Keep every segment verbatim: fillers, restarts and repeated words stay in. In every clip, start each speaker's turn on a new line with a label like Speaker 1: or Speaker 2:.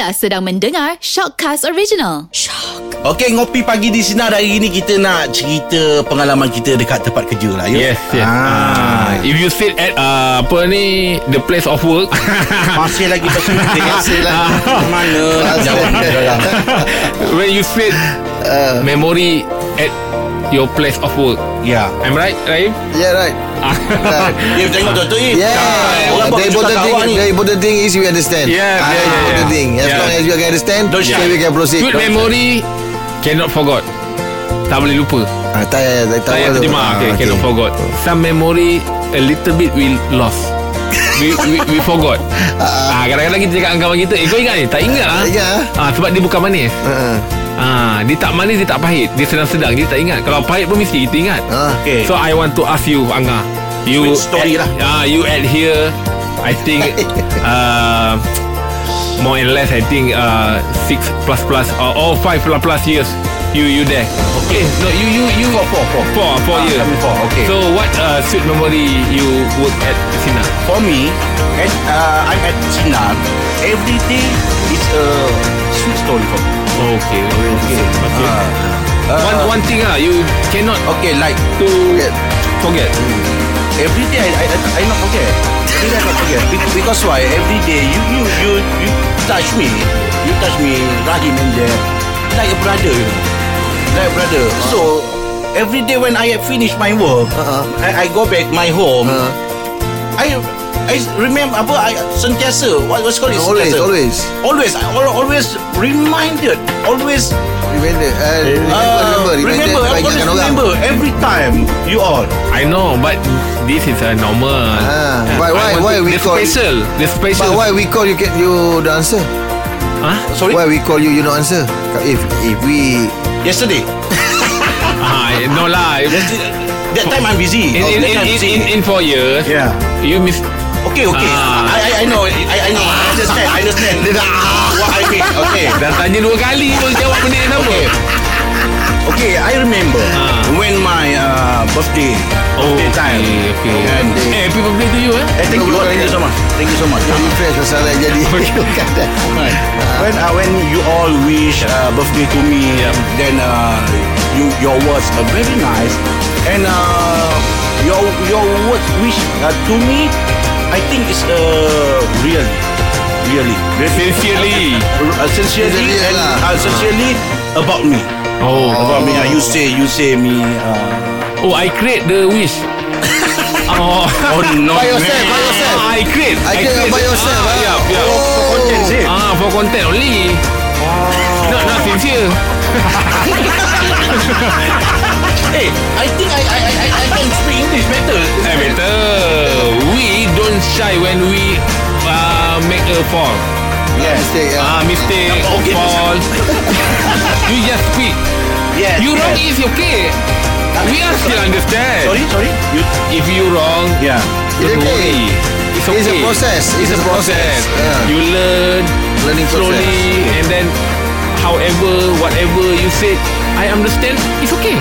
Speaker 1: Anda sedang mendengar Shockcast Original. Shock.
Speaker 2: Okey, ngopi pagi di Sinar hari ini kita nak cerita pengalaman kita dekat tempat kerja lah. Yuk?
Speaker 3: Yes, yes. Ah. Uh, if you sit at uh, apa ni, the place of work,
Speaker 2: masih lagi bersyukur. Masih lagi mana? Jawab dalam.
Speaker 3: When you sit uh, memory at your place of work.
Speaker 2: Yeah.
Speaker 3: I'm right, Rahim?
Speaker 4: Yeah, right.
Speaker 2: Dia tengok Tok Im.
Speaker 4: Yeah.
Speaker 2: Orang
Speaker 4: The important thing, the important thing is you understand.
Speaker 3: Yeah,
Speaker 4: ah,
Speaker 3: yeah, yeah,
Speaker 4: important
Speaker 3: yeah.
Speaker 4: thing. As
Speaker 3: Yeah.
Speaker 4: long as you can understand,
Speaker 2: Don't
Speaker 4: so
Speaker 2: shy.
Speaker 4: we can proceed.
Speaker 3: Good memory cannot forget. Tak boleh lupa.
Speaker 4: Ah, tak payah, tak
Speaker 3: Tak payah
Speaker 4: tahu.
Speaker 3: terjemah.
Speaker 4: Ah,
Speaker 3: Okay, cannot forget. Some memory a little bit we lost. We, we, we forgot. Ah, kadang-kadang kita cakap dengan kawan kita, eh kau ingat ni? Tak ingat lah.
Speaker 4: Tak ingat lah.
Speaker 3: Ah, sebab dia bukan manis.
Speaker 4: Ah,
Speaker 3: Ah, dia tak manis, dia tak pahit. Dia sedang-sedang, dia tak ingat. Kalau pahit pun mesti kita ingat.
Speaker 4: ah.
Speaker 2: Okay.
Speaker 3: So I want to ask you, Angah. You
Speaker 2: Sweet story
Speaker 3: at,
Speaker 2: lah.
Speaker 3: Ah, you at here, I think uh, more and less I think uh, six plus plus or oh, five plus plus years. You you there? Okay. No, you you you
Speaker 2: Four, four, four.
Speaker 3: four four
Speaker 2: Ah,
Speaker 3: years.
Speaker 2: kami four, okay.
Speaker 3: So what uh, sweet memory you work at Sina?
Speaker 2: For me, at, uh, I'm at Sinar. Every day is a sweet story for me.
Speaker 3: Okay. Okay. Okay.
Speaker 2: Uh,
Speaker 3: one one thing ah, you cannot
Speaker 2: Okay, like
Speaker 3: to
Speaker 4: Forget.
Speaker 3: forget.
Speaker 2: every day I I, I not forget. Every day I not forget. Be- Because why? Every day you you you you touch me, you touch me, Rahim and there, like a brother, you know, like a brother. So every day when I have finished my work,
Speaker 4: Uh-uh.
Speaker 2: I, I go back my home.
Speaker 4: Ah.
Speaker 2: I I remember apa I sentiasa what was called it
Speaker 4: Always,
Speaker 2: sentiasa.
Speaker 4: always.
Speaker 2: always I al- always reminded, always
Speaker 4: Remember, uh, remember,
Speaker 2: uh,
Speaker 4: remember,
Speaker 2: remember, I always
Speaker 4: banyakkan orang.
Speaker 2: remember every time you all.
Speaker 3: I know, but this is a normal.
Speaker 4: Ah,
Speaker 3: I
Speaker 4: but why-
Speaker 3: want
Speaker 4: why
Speaker 3: to-
Speaker 4: we
Speaker 3: the
Speaker 4: call-
Speaker 3: special? The special.
Speaker 4: But why we call you get you the answer?
Speaker 3: Huh?
Speaker 2: Sorry,
Speaker 4: Why we call you you no answer? If if we
Speaker 2: yesterday.
Speaker 3: Ah, no lah.
Speaker 2: Yesterday, that time I'm busy.
Speaker 3: In,
Speaker 2: Oh,
Speaker 3: in,
Speaker 2: that
Speaker 3: in,
Speaker 2: time I'm
Speaker 3: in,
Speaker 2: busy.
Speaker 3: in, in four years,
Speaker 2: Yeah.
Speaker 3: you miss.
Speaker 2: Okay, okay.
Speaker 3: Ah.
Speaker 2: I, I I know. I I know. I understand. I understand. What I mean. Okay.
Speaker 3: Dah tanya dua kali pun jawab benda yang sama.
Speaker 2: Okay. Okay, I remember
Speaker 3: Ah.
Speaker 2: when my uh, birthday, birthday time.
Speaker 3: Okay, okay.
Speaker 2: And,
Speaker 3: Eh, happy birthday to you eh.
Speaker 2: eh, thank you, thank you so much. Thank you so much.
Speaker 4: you refresh pasal nak jadi.
Speaker 2: When uh, when you all wish uh, birthday to me,
Speaker 3: Yep.
Speaker 2: then uh, you your words are very nice, and uh, your your words wish uh, to me, I think it's uh, really, really, really
Speaker 3: Sincerely.
Speaker 2: uh, sincerely,
Speaker 4: Sincerely
Speaker 2: and
Speaker 4: lah.
Speaker 2: uh, sincerely about me,
Speaker 3: Oh.
Speaker 2: about me. Uh, you say you say me. Uh,
Speaker 3: Oh, I create the wish. Oh.
Speaker 2: oh no,
Speaker 4: By yourself, by yourself.
Speaker 3: Ah, I create.
Speaker 4: I create by yourself,
Speaker 3: Ah,
Speaker 4: ah.
Speaker 3: yeah, yeah.
Speaker 2: For content, is it?
Speaker 3: Ah, for content only. Not not sincere.
Speaker 2: Hey, I think I I I I I can speak English better.
Speaker 3: Eh, better. We don't shy when we uh, make a fall.
Speaker 2: Yes.
Speaker 4: Mistake, yeah.
Speaker 3: Ah, mistake,
Speaker 2: Okay.
Speaker 3: fall. You just speak.
Speaker 2: Yes.
Speaker 3: You wrong
Speaker 2: yes.
Speaker 3: is okay. We are still understand.
Speaker 2: Sorry, sorry. You,
Speaker 3: If you wrong,
Speaker 2: yeah.
Speaker 3: don't
Speaker 4: It's okay.
Speaker 3: worry. It's okay.
Speaker 4: It's a process.
Speaker 3: It's, a process.
Speaker 4: Yeah.
Speaker 3: You learn
Speaker 4: Learning process.
Speaker 3: slowly, and then however, whatever you say, I understand. It's okay.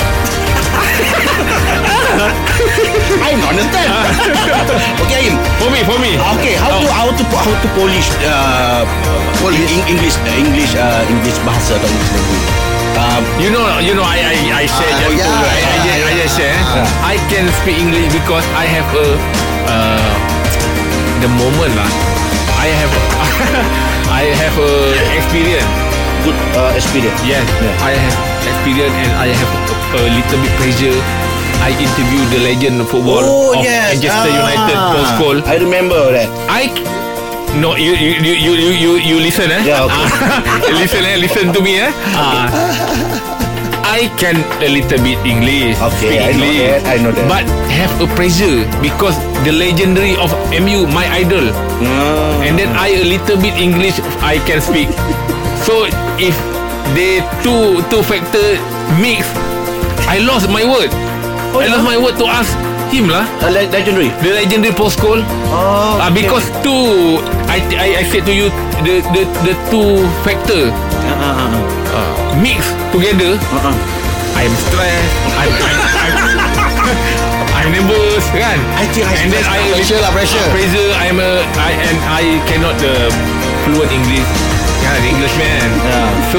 Speaker 2: I don't understand. Okay, Aim.
Speaker 3: For me, for me.
Speaker 2: Okay, how to how to how to polish uh,
Speaker 4: Polish?
Speaker 2: in- English uh, English uh, English bahasa atau English language. Um,
Speaker 3: You know, you know, I I I share
Speaker 4: Ah,
Speaker 3: just
Speaker 4: yeah,
Speaker 3: to you. I, I,
Speaker 4: yeah,
Speaker 3: I, I just share.
Speaker 4: yeah.
Speaker 3: I can speak English because I have a uh, the moment lah. I have I have a experience.
Speaker 2: good uh, experience.
Speaker 3: Yes,
Speaker 2: Yeah.
Speaker 3: I have experience and I have a, a little bit pressure. I interview the legend of football
Speaker 2: Oh
Speaker 3: of
Speaker 2: yes,
Speaker 3: Manchester
Speaker 2: Ah,
Speaker 3: United, Paul Scholes.
Speaker 2: I remember that.
Speaker 3: I no, you you you you you you, you listen eh?
Speaker 2: Yeah, okay.
Speaker 3: Ah, listen eh, listen to me eh. Ah. I can a little bit English.
Speaker 2: Okay,
Speaker 3: speak
Speaker 2: I know
Speaker 3: English,
Speaker 2: that, I know that.
Speaker 3: But have a pressure because the legendary of M U, my idol.
Speaker 2: Mm.
Speaker 3: And then I a little bit English I can speak. So if they two two factor mix, I lost my word.
Speaker 2: Oh,
Speaker 3: I
Speaker 2: yeah?
Speaker 3: lost my word to ask him lah.
Speaker 2: Uh, le- legendary.
Speaker 3: The legendary Paul Scholes.
Speaker 2: Oh,
Speaker 3: Ah, because two, I, I I said to you the the the two factor
Speaker 2: uh, uh, uh,
Speaker 3: uh, mix together.
Speaker 2: uh, uh.
Speaker 3: I am stressed. I'm I'm, I'm, I'm nervous, kan?
Speaker 2: I think I
Speaker 3: and then I
Speaker 4: Pressure lah, pressure.
Speaker 3: Uh, pressure. I'm a I and I cannot uh, fluent English. Kan, Englishman.
Speaker 2: Yeah.
Speaker 3: So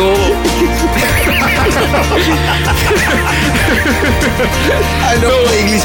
Speaker 4: I don't play English.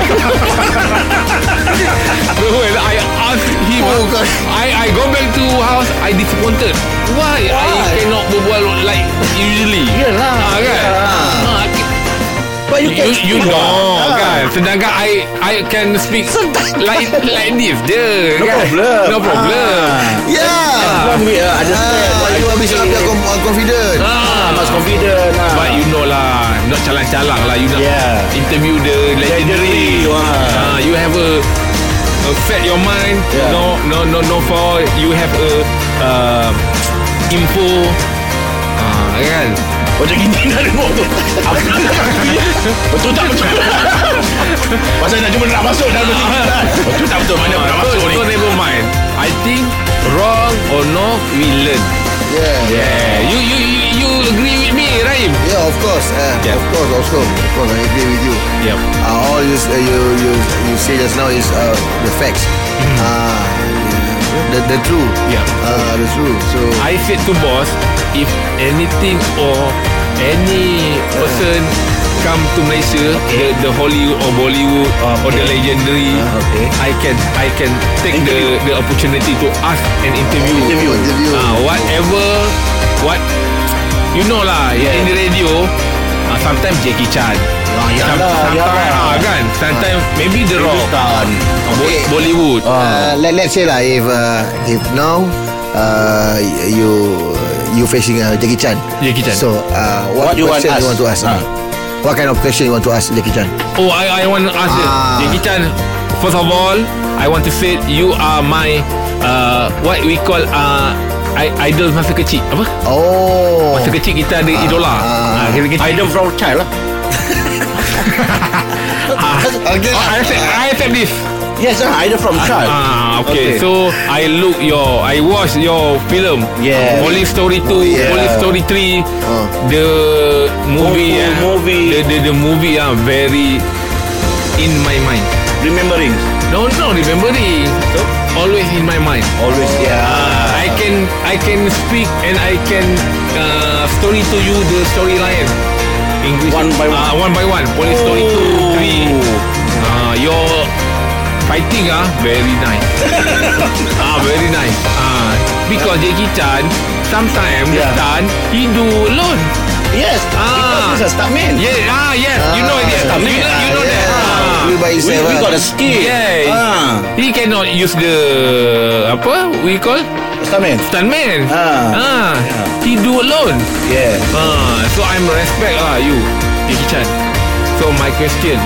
Speaker 3: So when I ask him,
Speaker 4: Oh, God.
Speaker 3: I I go back to house, I disappointed. Why, I
Speaker 2: Why?
Speaker 3: cannot berbual like usually?
Speaker 2: Yelah.
Speaker 3: Ah, kan?
Speaker 2: Yeah.
Speaker 3: Ah,
Speaker 2: But you can
Speaker 3: You, you
Speaker 2: speak
Speaker 3: know
Speaker 2: what?
Speaker 3: kan. Sedangkan I I can speak like like this je.
Speaker 2: No
Speaker 3: kan?
Speaker 2: problem.
Speaker 3: No problem.
Speaker 4: Yeah.
Speaker 2: Let me uh, understand.
Speaker 4: Ah,
Speaker 2: what
Speaker 4: you habis
Speaker 2: saying.
Speaker 4: habis com- uh, confident.
Speaker 3: Ah,
Speaker 2: Must confident lah.
Speaker 3: But you know lah, not calang-calang lah. You nak
Speaker 2: Yeah.
Speaker 3: interview the legendary.
Speaker 2: Legendary, wah.
Speaker 3: Ah, you have a, a set your mind.
Speaker 2: Yeah.
Speaker 3: No, no, no, no for you have a uh, info. Ah, kan?
Speaker 2: Macam gini dah tengok tu. Betul tak betul? Pasal nak cuma nak masuk dalam ni. Betul tak betul? Mana nak
Speaker 3: So,
Speaker 2: masuk ni?
Speaker 3: so never mind. I think wrong or no, we learn.
Speaker 4: Yeah.
Speaker 3: Yeah. You you you, you agree with me, Rahim?
Speaker 4: Yeah, of course. Uh,
Speaker 3: Yeah.
Speaker 4: Of course, of course, of course. I agree with you.
Speaker 3: Yep.
Speaker 4: Uh, all you, uh, you you you say just now is uh, the facts. Uh, the the truth.
Speaker 3: Yeah.
Speaker 4: Uh, the truth. So
Speaker 3: I said to boss, if anything or any person come to Malaysia, the, the Hollywood or Bollywood or the legendary,
Speaker 2: Ah, okay.
Speaker 3: I can I can take the the opportunity to ask an interview.
Speaker 2: Interview.
Speaker 4: interview.
Speaker 3: Ah, whatever, what you know lah,
Speaker 2: Yeah.
Speaker 3: in the radio. Uh, sometimes Jackie Chan.
Speaker 2: Ah, yalah,
Speaker 3: Sometimes
Speaker 2: yalah.
Speaker 3: ah, kan. Sometimes maybe The Rock.
Speaker 2: Hindustan.
Speaker 3: Ah, Bo-
Speaker 4: Okay.
Speaker 3: Bollywood.
Speaker 4: uh, let let's say lah, if uh, if now uh, you you facing uh, Jackie Chan.
Speaker 3: Jackie Chan.
Speaker 4: So uh, what,
Speaker 2: What you want
Speaker 4: question you
Speaker 2: ask?
Speaker 4: want to ask?
Speaker 2: Ah.
Speaker 4: me? What kind of question you want to ask Jackie Chan?
Speaker 3: Oh, I I want to ask you,
Speaker 4: Ah.
Speaker 3: Jackie Chan. First of all, I want to say you are my uh, what we call uh, I, idol masa kecil. Apa?
Speaker 4: Oh.
Speaker 3: Masa kecil kita ada idola.
Speaker 4: ah.
Speaker 3: Ah, kita kecil.
Speaker 2: Idol from child lah.
Speaker 3: Ah,
Speaker 4: Okay.
Speaker 3: oh, I accept, I accept this.
Speaker 2: Yes, ah, idol from child.
Speaker 3: Ah, okay.
Speaker 2: Okay.
Speaker 3: So I look your, I watch your film.
Speaker 2: Yeah.
Speaker 3: Police Story two,
Speaker 4: yeah.
Speaker 3: Police Story three.
Speaker 4: Oh.
Speaker 3: The movie,
Speaker 2: Oh,
Speaker 3: ah,
Speaker 2: movie.
Speaker 3: The the the movie are very in my mind.
Speaker 2: Remembering.
Speaker 3: No, no, remembering. Always in my mind.
Speaker 2: Always, yeah.
Speaker 3: Uh, I can I can speak and I can uh, story to you the storyline. English
Speaker 2: One by one.
Speaker 3: Uh, one by one. Police Story two,
Speaker 2: Oh.
Speaker 3: three. Uh, your fighting ah very nice. Ah, very nice. Ah, because Jackie Chan sometimes
Speaker 2: Yeah.
Speaker 3: the stunt he do alone.
Speaker 2: Yes.
Speaker 3: Ah.
Speaker 2: Because he's a stuntman.
Speaker 3: Yeah, ah, yes. you know it.
Speaker 4: Ah,
Speaker 3: You, know- you know
Speaker 4: yeah.
Speaker 3: that. Ah.
Speaker 4: You by
Speaker 2: We,
Speaker 4: yourself.
Speaker 2: we
Speaker 4: ah.
Speaker 2: got a skill.
Speaker 3: Yeah.
Speaker 2: Ah.
Speaker 3: He cannot use the apa we call
Speaker 2: Stuntman.
Speaker 3: stuntman.
Speaker 2: Ah.
Speaker 3: Ah, he do alone.
Speaker 2: Yeah.
Speaker 3: Ah, so I'm respect ah you, Jackie Chan. So my question.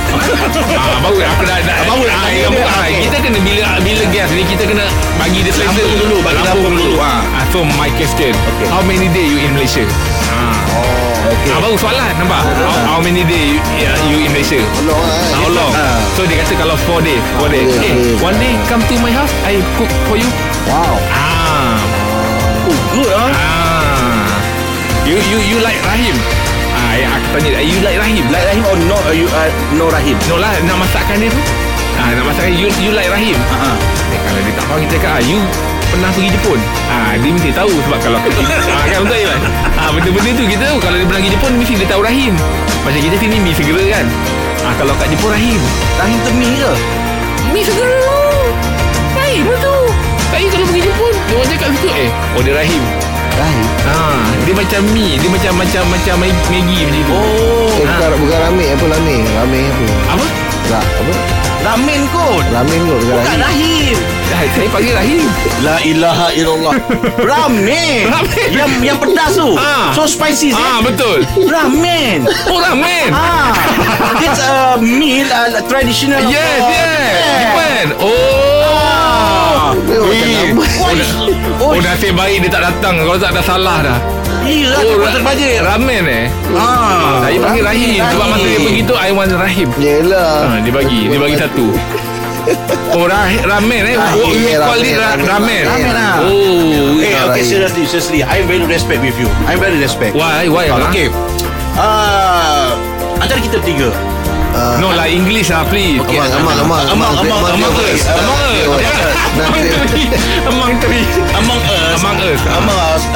Speaker 3: ah, baru aku dah dah.
Speaker 2: Ah, baru nak
Speaker 3: ah,
Speaker 2: tanya
Speaker 3: ya,
Speaker 2: dia.
Speaker 3: ah,
Speaker 2: Okay.
Speaker 3: kita kena bila bila gas ni kita kena bagi dia selesa.
Speaker 2: Lambung dulu, bagi lambung dulu.
Speaker 3: Ah. ah, so my question.
Speaker 2: Okay.
Speaker 3: How many day you in Malaysia? Ah.
Speaker 4: Oh, okay.
Speaker 3: Ah, baru soalan nampak. How, how many day you, yeah, you in Malaysia?
Speaker 4: Long, ah.
Speaker 3: How long?
Speaker 2: Ah.
Speaker 3: So dia kata kalau four days, four days.
Speaker 4: four days,
Speaker 3: Eh,
Speaker 4: four days.
Speaker 3: one day come to my house, I cook for you.
Speaker 4: Wow.
Speaker 3: Ah.
Speaker 2: Oh, good ah.
Speaker 3: Ah. You you you like Rahim? Ah, ya, aku tanya, you like Rahim?
Speaker 2: Like Rahim or no? Uh, you uh, no Rahim?
Speaker 3: No lah, nak masakkan dia tu. Ah, nak masakkan you you like Rahim?
Speaker 2: Ah.
Speaker 3: Eh, kalau dia tak faham kita cakap, ah, you pernah pergi Jepun? Ah, dia mesti tahu sebab kalau ah, kan betul kan? Ah, benda-benda tu kita tahu. Kalau dia pernah pergi Jepun mesti dia tahu Rahim. Macam kita sini mi segera kan. Ah, kalau kat Jepun Rahim.
Speaker 2: Rahim tu mi ke?
Speaker 3: Mi segera. Rahim tu. Saya kalau pergi Jepun, dia orang cakap situ eh, oh dia Rahim.
Speaker 4: Rahim.
Speaker 3: Ah, dia macam mi, dia macam macam macam Maggi macam tu.
Speaker 2: Oh.
Speaker 4: Eh, bukan, bukan ramen apa ramen? Ramen apa?
Speaker 3: Apa?
Speaker 4: Ra, apa?
Speaker 2: Ramen kot.
Speaker 4: Ramen kot bukan
Speaker 2: Bukan
Speaker 4: rahim.
Speaker 2: Rahim.
Speaker 3: Dah, saya panggil Rahim.
Speaker 2: La ilaha illallah. Ramen.
Speaker 3: Ramen.
Speaker 2: Yang yang pedas tu.
Speaker 3: Ah.
Speaker 2: So spicy.
Speaker 3: Ah, betul.
Speaker 2: Ramen.
Speaker 3: Oh, ramen.
Speaker 2: Ah. It's a meal uh, traditional. of,
Speaker 3: Yes,
Speaker 2: uh,
Speaker 3: yes.
Speaker 2: yeah.
Speaker 3: Japan. Oh.
Speaker 4: Dia macam
Speaker 3: Wih.
Speaker 4: nama.
Speaker 3: Oh, dah, oh, nasib baik dia tak datang. Kalau tak dah salah dah.
Speaker 2: Iya,
Speaker 3: Oh,
Speaker 2: oh,
Speaker 3: ra-
Speaker 2: terbajet.
Speaker 3: ramen eh.
Speaker 2: Ah.
Speaker 3: Saya panggil Rahim. Sebab masa dia pergi tu, I want Rahim.
Speaker 4: Yelah.
Speaker 3: Ah, dia bagi. Dia bagi satu. Oh, rah, ramen eh.
Speaker 4: Rahim,
Speaker 3: Oh, you call it ra-
Speaker 4: ramen,
Speaker 3: ramen.
Speaker 2: ramen lah.
Speaker 3: Oh.
Speaker 2: Eh,
Speaker 4: Ah,
Speaker 2: okay,
Speaker 4: Rahim.
Speaker 2: seriously, seriously. I'm very respect with you. I'm very respect.
Speaker 3: Why? Why? ah?
Speaker 2: Okay. Ah, antara kita tiga.
Speaker 4: Ah,
Speaker 3: No lah, English lah, please.
Speaker 2: Okay,
Speaker 4: Amang, amang, amang,
Speaker 2: Among, among,
Speaker 4: amang,
Speaker 2: among
Speaker 4: amang,
Speaker 2: us.
Speaker 4: amang,
Speaker 2: Among us.
Speaker 4: among
Speaker 2: Yeah.
Speaker 4: us.
Speaker 3: Among three. Among three.
Speaker 2: Among us.
Speaker 3: Among us.
Speaker 2: Among us.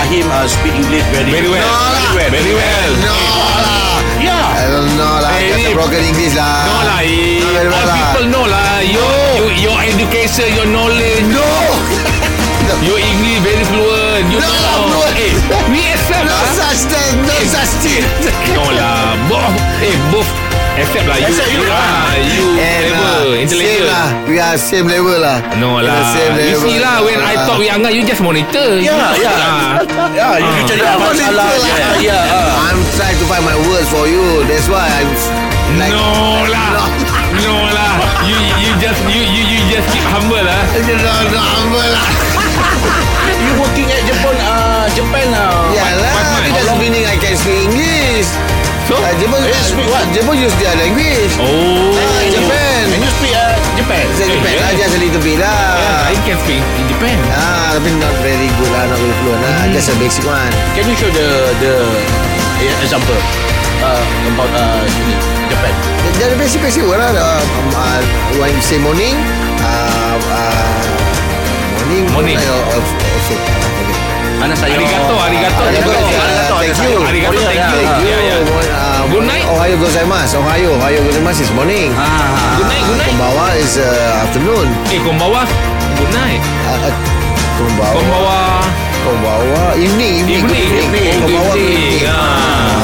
Speaker 2: Rahim uh, speak English very
Speaker 3: Very well.
Speaker 4: No lah.
Speaker 3: Very well. Very well.
Speaker 4: No lah.
Speaker 2: Yeah.
Speaker 4: I don't know lah.
Speaker 3: Eh,
Speaker 4: Just
Speaker 3: ni-
Speaker 4: a broken English lah.
Speaker 3: No lah. eh.
Speaker 4: Not very well
Speaker 3: All
Speaker 4: lah.
Speaker 3: people know lah. Your, your, your education, your knowledge.
Speaker 4: No.
Speaker 3: Your English very fluent. You
Speaker 4: No,
Speaker 3: know.
Speaker 4: fluent.
Speaker 3: Eh, we accept
Speaker 4: No
Speaker 3: lah.
Speaker 4: such thing. No such thing.
Speaker 3: No lah. Both. Eh, both. Accept lah. You,
Speaker 2: Accept you
Speaker 3: you,
Speaker 2: lah.
Speaker 3: ah, you
Speaker 4: And
Speaker 3: level,
Speaker 4: uh, same
Speaker 3: intellectual.
Speaker 4: lah. We are same level lah.
Speaker 3: No
Speaker 4: We are
Speaker 3: lah.
Speaker 4: same
Speaker 3: You
Speaker 4: level.
Speaker 3: see lah, when I
Speaker 4: Ah.
Speaker 3: talk with Angga, you just monitor.
Speaker 2: Yeah,
Speaker 3: You-
Speaker 2: yeah.
Speaker 3: Ah.
Speaker 2: Yeah, you
Speaker 3: Ah.
Speaker 2: cari
Speaker 4: Yeah,
Speaker 2: masalah.
Speaker 4: monitor
Speaker 2: Yeah,
Speaker 4: lah.
Speaker 2: yeah. uh.
Speaker 4: I'm trying to find my words for you. That's why I'm like.
Speaker 3: No lah. No lah. You you just you you you just keep humble lah.
Speaker 4: No, no, humble lah.
Speaker 2: You working at Japan, uh, Japan now.
Speaker 4: Yeah lah.
Speaker 3: Batman.
Speaker 4: It doesn't meaning I can speak English.
Speaker 3: So?
Speaker 4: Uh, Japan,
Speaker 2: Eh, speak what?
Speaker 4: Japan use their language.
Speaker 3: Oh.
Speaker 4: Ah, in Japan.
Speaker 2: And you speak uh, Japan.
Speaker 4: Say Japan
Speaker 3: yeah.
Speaker 4: lah, just a little bit lah.
Speaker 3: Yeah, I can speak in Japan.
Speaker 4: Ah, tapi not very good lah, not very fluent lah. Just a basic one.
Speaker 2: Can you show the the uh, example uh, about uh, Japan?
Speaker 4: Just a basic basic word lah. Uh, um, uh, when you say morning, uh, uh, morning,
Speaker 3: Morning.
Speaker 4: like, uh, also. Okay.
Speaker 2: Anasayo.
Speaker 3: Arigato, arigato.
Speaker 2: Arigato,
Speaker 4: Arigato,
Speaker 2: arigato.
Speaker 4: thank you.
Speaker 3: Arigato, thank you.
Speaker 2: Yeah,
Speaker 3: Yeah, yeah.
Speaker 4: Uh,
Speaker 3: Good night.
Speaker 4: Ohayo gozaimasu. Ohayo, Ohayo gozaimasu is morning.
Speaker 2: Ah.
Speaker 3: Good night, good night.
Speaker 4: Konbawa is uh, afternoon.
Speaker 3: Eh, konbawa. Good night.
Speaker 4: Uh, uh, konbawa.
Speaker 3: Konbawa.
Speaker 4: Konbawa. Evening, evening.
Speaker 3: Evening,
Speaker 4: good
Speaker 3: evening.
Speaker 4: Oh, konbawa,
Speaker 3: Good
Speaker 4: good
Speaker 3: evening.
Speaker 4: evening.
Speaker 3: Ah.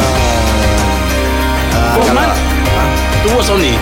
Speaker 4: Ah,
Speaker 2: Four
Speaker 4: kalau-
Speaker 2: months? Two words only.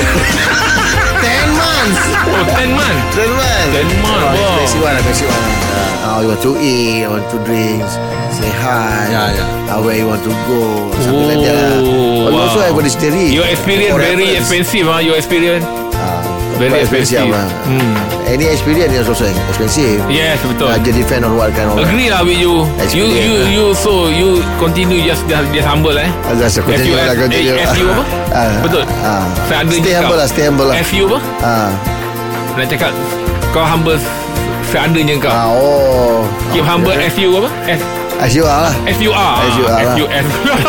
Speaker 4: Ten months.
Speaker 3: Oh, ten months.
Speaker 4: Ten months.
Speaker 3: Ten months,
Speaker 4: Oh,
Speaker 3: wow.
Speaker 4: basic one, basic one. Uh, you want to eat, you want to drink, say hi.
Speaker 2: Yeah, yeah.
Speaker 4: Uh, where you want to go, something like that. lah.
Speaker 3: Oh,
Speaker 4: But also
Speaker 3: wow.
Speaker 4: everybody's theory.
Speaker 3: Your experience
Speaker 4: For
Speaker 3: very
Speaker 4: reference.
Speaker 3: expensive, ah. Your experience.
Speaker 4: Ah,
Speaker 3: Very
Speaker 4: quite
Speaker 3: expensive.
Speaker 4: lah.
Speaker 3: Hmm.
Speaker 4: Any experience is also expensive.
Speaker 3: Yes, betul.
Speaker 4: Uh, just depend on what kind of.
Speaker 3: Agree lah with you. You
Speaker 4: Experience,
Speaker 3: you
Speaker 4: ah.
Speaker 3: you so you continue just just, just humble eh.
Speaker 4: Uh, just continue
Speaker 3: F U
Speaker 4: lah,
Speaker 3: F-
Speaker 4: continue.
Speaker 3: eh, F U apa?
Speaker 4: Ah,
Speaker 3: Betul.
Speaker 4: ah.
Speaker 3: Saya ada
Speaker 4: Stay
Speaker 3: je
Speaker 4: humble
Speaker 3: kau.
Speaker 4: lah, stay humble lah.
Speaker 3: F U apa?
Speaker 4: Ah,
Speaker 3: Nak cakap kau humble seadanya kau.
Speaker 4: ah, oh.
Speaker 3: Keep humble F U apa? F
Speaker 4: As you are lah.
Speaker 3: F U R.
Speaker 4: F U R
Speaker 3: F U F.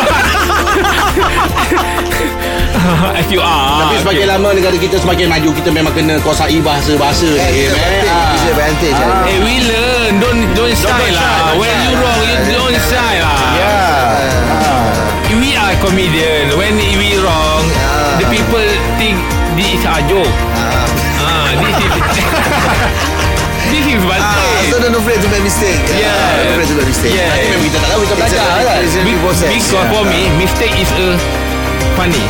Speaker 3: F U R.
Speaker 2: Tapi semakin lama negara kita semakin maju, kita memang kena kuasai bahasa-bahasa
Speaker 4: Eh,
Speaker 2: ni.
Speaker 4: it's
Speaker 2: eh.
Speaker 4: advantage,
Speaker 2: Ah.
Speaker 4: it's advantage.
Speaker 2: Ah.
Speaker 3: Eh, we learn. Don't don't shy
Speaker 2: don't
Speaker 3: lah.
Speaker 2: shy, don't
Speaker 3: When
Speaker 2: shy.
Speaker 3: you wrong, you don't shy lah.
Speaker 2: Yeah.
Speaker 3: We are comedian. When we wrong,
Speaker 4: Ah.
Speaker 3: the people think this is a joke.
Speaker 4: Ah.
Speaker 3: Ah, this is this is
Speaker 4: Ah,
Speaker 3: bad.
Speaker 4: so don't afraid to make mistake.
Speaker 3: Yeah.
Speaker 4: Ah, don't afraid to make mistake.
Speaker 3: Yeah.
Speaker 2: Nanti memang kita tak tahu, kita
Speaker 4: It's a
Speaker 2: belajar
Speaker 4: very-
Speaker 2: kan.
Speaker 4: it's a
Speaker 3: Be-
Speaker 4: very process.
Speaker 3: Because for me, mistake is a funny.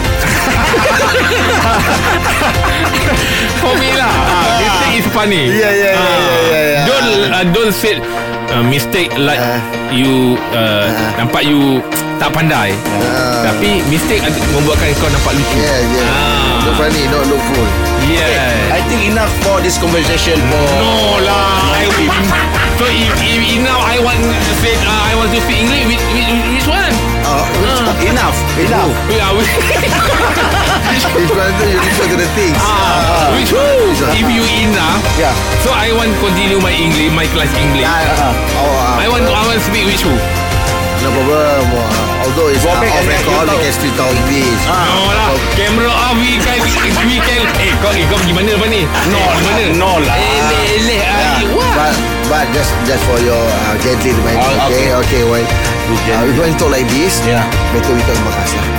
Speaker 3: For me lah, ah, mistake is funny.
Speaker 4: Yeah, yeah, yeah,
Speaker 3: Ah,
Speaker 4: yeah, yeah, yeah.
Speaker 3: Don't uh, don't say uh, mistake like
Speaker 4: Ah.
Speaker 3: you uh,
Speaker 4: Ah.
Speaker 3: nampak you tak pandai.
Speaker 4: Ah.
Speaker 3: Tapi mistake ad- membuatkan kau nampak lucu.
Speaker 4: Yeah, yeah.
Speaker 3: Ah.
Speaker 4: Look funny, not look fool.
Speaker 3: Yeah.
Speaker 2: I think enough for this conversation for
Speaker 3: No lah. I, so if, if, if now I want to say uh, I want to speak English, which, which, which one?
Speaker 4: Oh,
Speaker 3: Ah.
Speaker 2: enough. Enough.
Speaker 3: Yeah, which,
Speaker 4: which one tu you refer to the things.
Speaker 3: ah, which one?
Speaker 4: Which one?
Speaker 3: If you enough,
Speaker 2: Yeah.
Speaker 3: so I want continue my English, my class English.
Speaker 4: Ah, oh, ah,
Speaker 3: I want I want to speak which who?
Speaker 4: no problem. Uh, although it's
Speaker 2: Go
Speaker 4: uh,
Speaker 2: back
Speaker 4: off
Speaker 2: and then
Speaker 4: record,
Speaker 2: you
Speaker 4: we
Speaker 2: talk.
Speaker 4: can still talk English.
Speaker 3: No lah. Camera off, we can we can. Eh, kau eh, kau pergi mana lepas ni?
Speaker 2: No,
Speaker 3: Eh, mana?
Speaker 2: no lah.
Speaker 3: Eleh, eleh.
Speaker 4: Yeah,
Speaker 3: ah, What?
Speaker 4: but but just just for your uh, gently reminder.
Speaker 2: Oh,
Speaker 4: okay, okay. When uh, we going to talk like this,
Speaker 2: Yeah.
Speaker 4: better we talk in Bakas lah.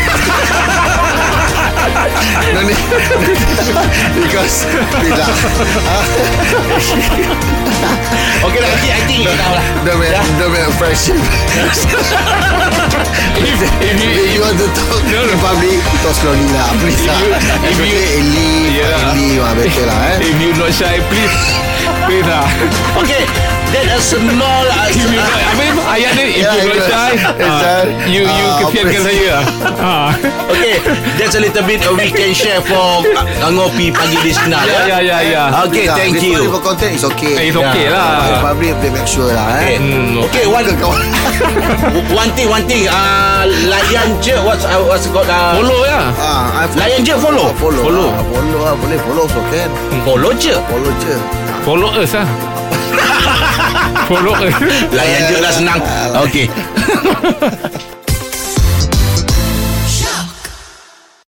Speaker 4: No need because tidak.
Speaker 2: Okay lah, I think, I think you tahu lah.
Speaker 4: Don't make don't make a friendship.
Speaker 3: If, if you,
Speaker 4: If you want to talk
Speaker 3: No, no.
Speaker 4: in public, talk slowly lah, please lah.
Speaker 3: you- if
Speaker 4: Okay,
Speaker 3: you-
Speaker 4: Eli,
Speaker 3: Yeah.
Speaker 4: Eli, mah better lah eh.
Speaker 3: if you not shy, please, please lah.
Speaker 2: Okay, that a small uh,
Speaker 3: If you not, apa itu? Ayat dia, if
Speaker 4: Yeah,
Speaker 3: you not
Speaker 4: it was-
Speaker 3: shy,
Speaker 4: it's
Speaker 3: ah,
Speaker 4: done.
Speaker 3: you you
Speaker 4: Ah,
Speaker 3: kesiankan
Speaker 4: operasi.
Speaker 3: saya lah. Ah.
Speaker 2: Okay, that's a little bit uh, we can share for uh, ngopi pagi listener.
Speaker 3: Ya, ya, ya, ya.
Speaker 2: Okay,
Speaker 4: Tidak,
Speaker 2: thank
Speaker 4: this one
Speaker 2: you.
Speaker 4: For content, it's okay.
Speaker 3: Eh, It's okay
Speaker 4: In
Speaker 3: lah.
Speaker 4: public, they make sure lah
Speaker 2: Okay,
Speaker 4: eh.
Speaker 3: Hmm,
Speaker 2: okay, one one thing, one thing. Uh, layan je, what's uh, what's it called? Uh,
Speaker 3: Follow ya.
Speaker 4: Ah, I've-
Speaker 2: Layan je, follow.
Speaker 4: Ah, follow.
Speaker 3: Follow.
Speaker 4: Ah, follow lah, boleh follow so can.
Speaker 2: Follow je.
Speaker 4: Follow je.
Speaker 3: Follow us lah. Follow us.
Speaker 2: Layan je lah senang. Okay.